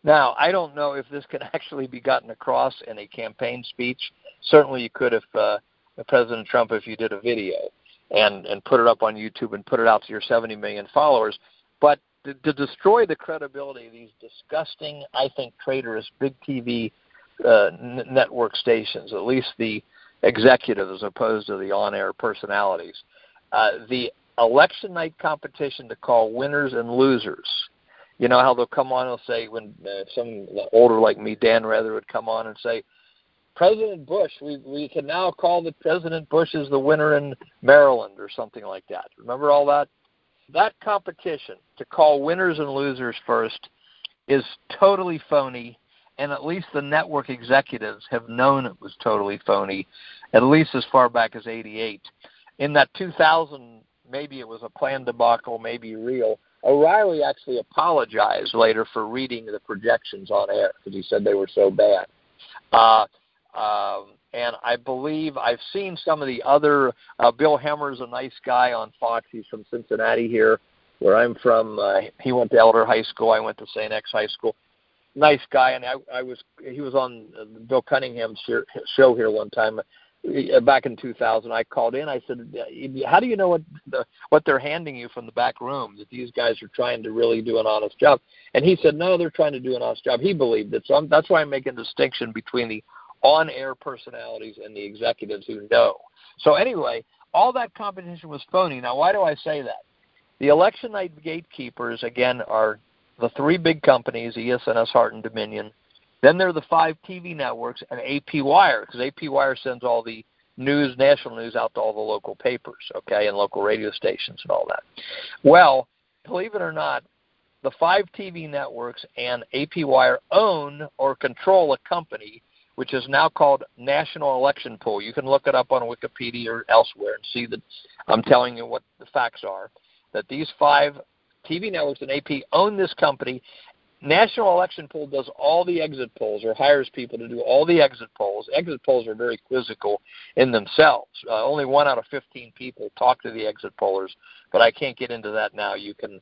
Now, I don't know if this can actually be gotten across in a campaign speech. Certainly you could if President Trump, if you did a video and put it up on YouTube and put it out to your 70 million followers. But to destroy the credibility of these disgusting, I think, traitorous big TV network stations, at least the executives as opposed to the on-air personalities, the election night competition to call winners and losers. You know how they'll come on and say, when some older like me, Dan Rather, would come on and say, President Bush, we can now call that President Bush is the winner in Maryland or something like that. Remember all that? That competition to call winners and losers first is totally phony, and at least the network executives have known it was totally phony, at least as far back as 88. In that 2000, maybe it was a planned debacle, maybe real, O'Reilly actually apologized later for reading the projections on air because he said they were so bad. And I believe I've seen some of the other, Bill Hemmer's a nice guy on Fox. He's from Cincinnati here, where I'm from. He went to Elder High School. I went to St. X High School. Nice guy, and he was on Bill Cunningham's show here one time back in 2000. I called in. I said, how do you know what they're handing you from the back room, that these guys are trying to really do an honest job? And he said, no, they're trying to do an honest job. He believed it. So that's why I'm making a distinction between the on-air personalities and the executives who know. So anyway, all that competition was phony. Now, why do I say that? The election night gatekeepers, again, are the three big companies, ESNS, Hart, and Dominion. Then there are the 5 TV networks and AP Wire, because AP Wire sends all the news, national news, out to all the local papers, okay, and local radio stations and all that. Well, believe it or not, the 5 TV networks and AP Wire own or control a company which is now called National Election Pool. You can look it up on Wikipedia or elsewhere and see that I'm telling you what the facts are, that these 5 TV networks and AP own this company. National Election Pool does all the exit polls, or hires people to do all the exit polls. Exit polls are very quizzical in themselves. Only 1 out of 15 people talk to the exit pollers, but I can't get into that now. You can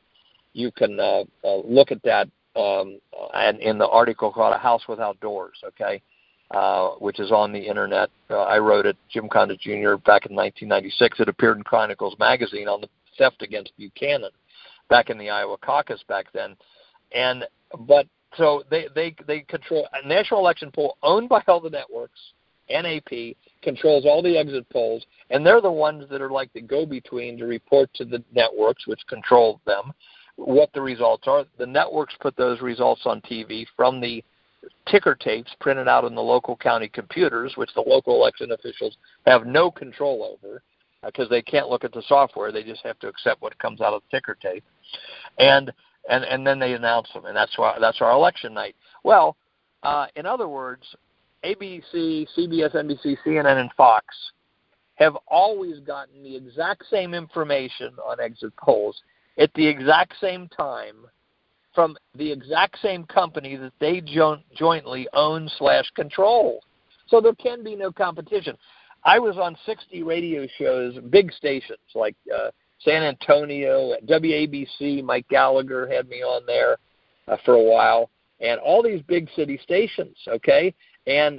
look at that and in the article called A House Without Doors, okay, which is on the Internet. I wrote it, Jim Condit Jr., back in 1996. It appeared in Chronicles magazine on the theft against Buchanan back in the Iowa caucus back then. But so they control a National Election Pool owned by all the networks. NAP controls all the exit polls, and they're the ones that are like the go-between to report to the networks, which control them, what the results are. The networks put those results on TV from the ticker tapes printed out in the local county computers, which the local election officials have no control over because they can't look at the software. They just have to accept what comes out of the ticker tape. And then they announce them, and that's our election night. Well, in other words, ABC, CBS, NBC, CNN, and Fox have always gotten the exact same information on exit polls at the exact same time from the exact same company that they jointly own / control. So there can be no competition. I was on 60 radio shows, big stations like San Antonio, WABC. Mike Gallagher had me on there for a while, and all these big city stations, okay, and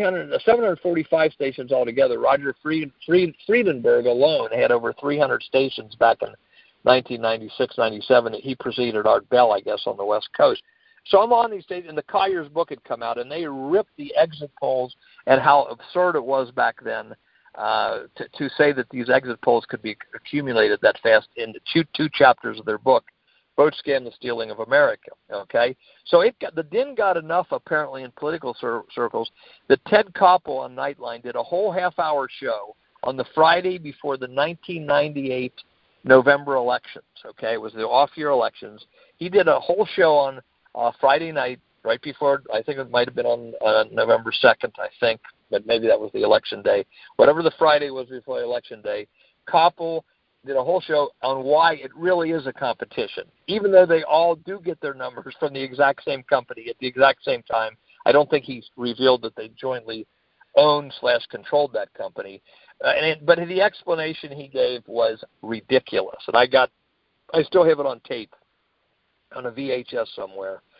745 stations altogether. Roger Friedenberg alone had over 300 stations back in 1996, 97. He preceded Art Bell, I guess, on the West Coast. So I'm on these stations, and the Collier's book had come out, and they ripped the exit polls and how absurd it was back then to say that these exit polls could be accumulated that fast in two chapters of their book, Vote Scam, The Stealing of America, okay? So the din got enough, apparently, in political circles that Ted Koppel on Nightline did a whole half-hour show on the Friday before the 1998 November elections, okay? It was the off-year elections. He did a whole show on Friday night, right before, I think it might have been on November 2nd, I think, but maybe that was the election day. Whatever the Friday was before election day, Koppel did a whole show on why it really is a competition. Even though they all do get their numbers from the exact same company at the exact same time, I don't think he revealed that they jointly owned / controlled that company. But the explanation he gave was ridiculous. And I still have it on tape, on a VHS somewhere.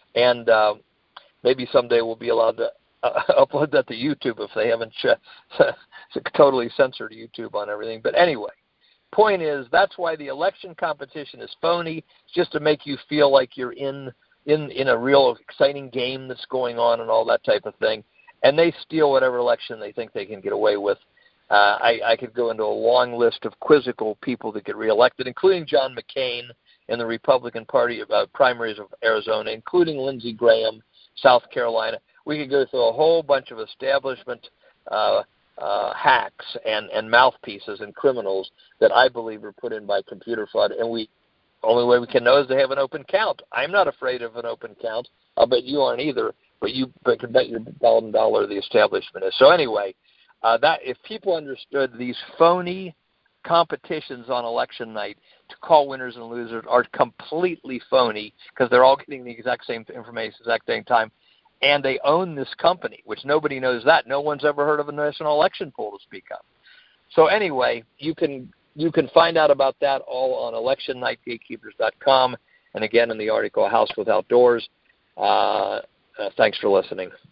And maybe someday we'll be allowed to upload that to YouTube if they haven't totally censored YouTube on everything. But anyway, point is, that's why the election competition is phony. It's just to make you feel like you're in a real exciting game that's going on and all that type of thing. And they steal whatever election they think they can get away with. I could go into a long list of quizzical people that get reelected, including John McCain in the Republican Party primaries of Arizona, including Lindsey Graham, South Carolina. We could go through a whole bunch of establishment hacks and mouthpieces and criminals that I believe are put in by computer fraud, and only way we can know is they have an open count. I'm not afraid of an open count. I'll bet you aren't either, but you can bet your $1 the establishment is. So anyway, that if people understood these phony competitions on election night to call winners and losers are completely phony because they're all getting the exact same information at the exact same time, and they own this company, which nobody knows that. No one's ever heard of a national election poll to speak of. So anyway, you can find out about that all on electionnightgatekeepers.com, and again in the article House Without Doors. Thanks for listening.